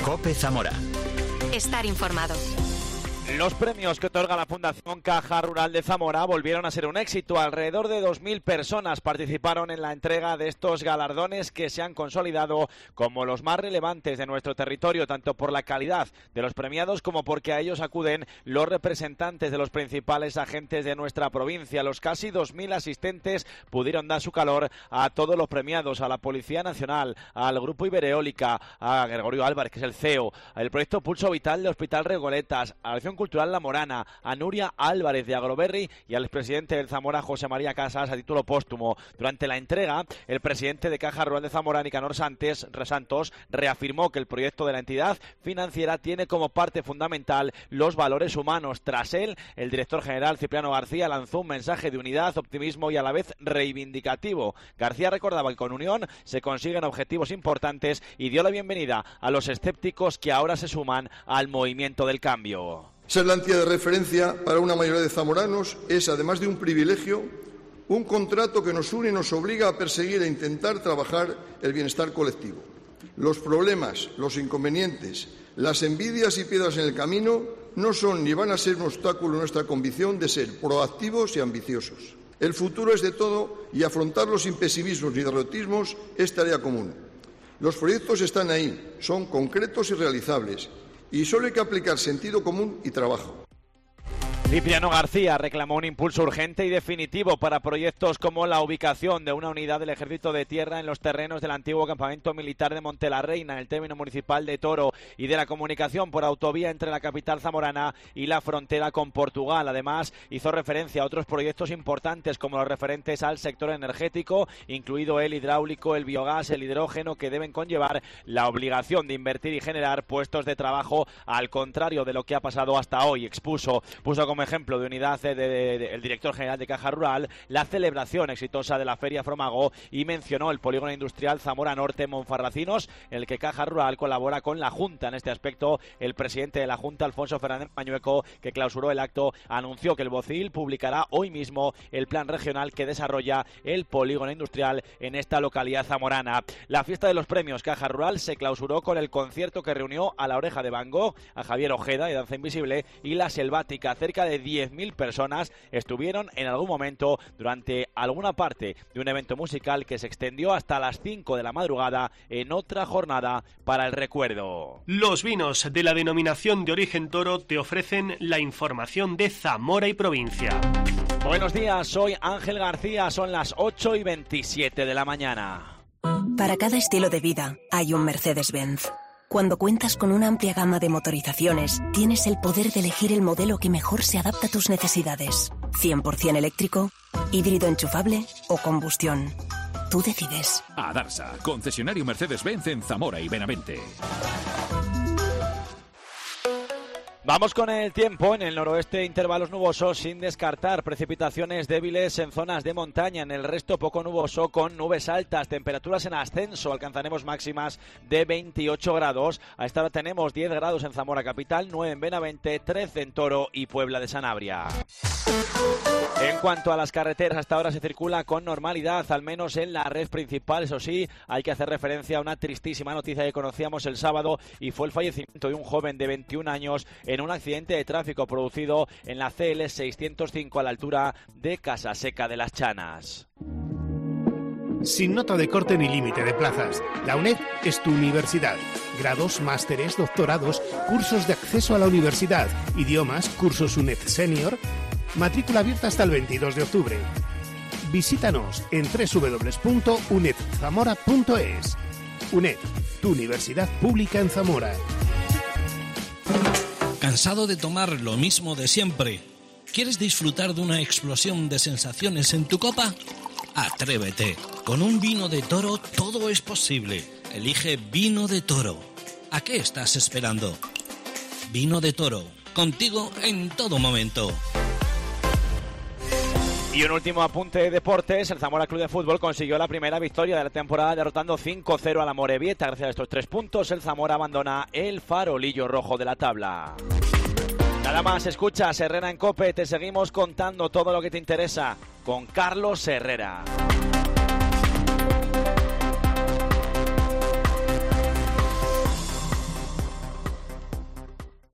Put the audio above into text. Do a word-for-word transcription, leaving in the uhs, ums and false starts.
COPE Zamora. Estar informado. Los premios que otorga la Fundación Caja Rural de Zamora volvieron a ser un éxito. Alrededor de dos mil personas participaron en la entrega de estos galardones que se han consolidado como los más relevantes de nuestro territorio, tanto por la calidad de los premiados como porque a ellos acuden los representantes de los principales agentes de nuestra provincia. Los casi dos mil asistentes pudieron dar su calor a todos los premiados, a la Policía Nacional, al Grupo Ibereólica, a Gregorio Álvarez, que es el C E O, al proyecto Pulso Vital de Hospital Regoletas, a la Acción Cultural La Morana, a Nuria Álvarez de Agroberri y al expresidente del Zamora, José María Casas, a título póstumo. Durante la entrega, el presidente de Caja Rural de Zamora, Nicanor Santos, Santos, reafirmó que el proyecto de la entidad financiera tiene como parte fundamental los valores humanos. Tras él, el director general Cipriano García lanzó un mensaje de unidad, optimismo y a la vez reivindicativo. García recordaba que con unión se consiguen objetivos importantes y dio la bienvenida a los escépticos que ahora se suman al movimiento del cambio. Ser la entidad de referencia para una mayoría de zamoranos es, además de un privilegio, un contrato que nos une y nos obliga a perseguir e intentar trabajar el bienestar colectivo. Los problemas, los inconvenientes, las envidias y piedras en el camino no son ni van a ser un obstáculo en nuestra convicción de ser proactivos y ambiciosos. El futuro es de todo y afrontarlo sin pesimismos ni derrotismos es tarea común. Los proyectos están ahí, son concretos y realizables. Y solo hay que aplicar sentido común y trabajo. Cipriano García reclamó un impulso urgente y definitivo para proyectos como la ubicación de una unidad del Ejército de Tierra en los terrenos del antiguo campamento militar de Montelarreina, en el término municipal de Toro, y de la comunicación por autovía entre la capital zamorana y la frontera con Portugal. Además, hizo referencia a otros proyectos importantes como los referentes al sector energético, incluido el hidráulico, el biogás, el hidrógeno, que deben conllevar la obligación de invertir y generar puestos de trabajo, al contrario de lo que ha pasado hasta hoy. Expuso, puso como ejemplo de unidad del de, de, de, director general de Caja Rural la celebración exitosa de la Feria Fromago y mencionó el polígono industrial Zamora Norte Monfarracinos, en el que Caja Rural colabora con la Junta. En este aspecto, el presidente de la Junta, Alfonso Fernández Mañueco, que clausuró el acto, anunció que el Bocil publicará hoy mismo el plan regional que desarrolla el polígono industrial en esta localidad zamorana. La fiesta de los premios Caja Rural se clausuró con el concierto que reunió a La Oreja de Van Gogh, a Javier Ojeda de Danza Invisible y La Selvática. Cerca de diez mil personas estuvieron en algún momento durante alguna parte de un evento musical que se extendió hasta las cinco de la madrugada en otra jornada para el recuerdo. Los vinos de la denominación de origen Toro te ofrecen la información de Zamora y provincia. Buenos días, soy Ángel García, son las ocho y veintisiete de la mañana. Para cada estilo de vida hay un Mercedes-Benz. Cuando cuentas con una amplia gama de motorizaciones, tienes el poder de elegir el modelo que mejor se adapta a tus necesidades. cien por ciento eléctrico, híbrido enchufable o combustión. Tú decides. Adarsa, concesionario Mercedes-Benz en Zamora y Benavente. Vamos con el tiempo. En el noroeste, intervalos nubosos sin descartar precipitaciones débiles en zonas de montaña. En el resto, poco nuboso con nubes altas. Temperaturas en ascenso. Alcanzaremos máximas de veintiocho grados. A esta hora tenemos diez grados en Zamora capital, nueve en Benavente, trece en Toro y Puebla de Sanabria. En cuanto a las carreteras, hasta ahora se circula con normalidad, al menos en la red principal. Eso sí, hay que hacer referencia a una tristísima noticia que conocíamos el sábado y fue el fallecimiento de un joven de veintiún años en un accidente de tráfico producido en la C L seiscientos cinco a la altura de Casaseca de las Chanas. Sin nota de corte ni límite de plazas, la UNED es tu universidad. Grados, másteres, doctorados, cursos de acceso a la universidad, idiomas, cursos UNED Senior. Matrícula abierta hasta el veintidós de octubre. Visítanos en doble u doble u doble u punto uned zamora punto es. UNED, tu universidad pública en Zamora. ¿Cansado de tomar lo mismo de siempre? ¿Quieres disfrutar de una explosión de sensaciones en tu copa? Atrévete. Con un vino de Toro todo es posible. Elige Vino de Toro. ¿A qué estás esperando? Vino de Toro. Contigo en todo momento. Y un último apunte de deportes. El Zamora Club de Fútbol consiguió la primera victoria de la temporada derrotando cinco cero a la Morevieta. Gracias a estos tres puntos, el Zamora abandona el farolillo rojo de la tabla. Nada más, escuchas Herrera en COPE. Te seguimos contando todo lo que te interesa con Carlos Herrera.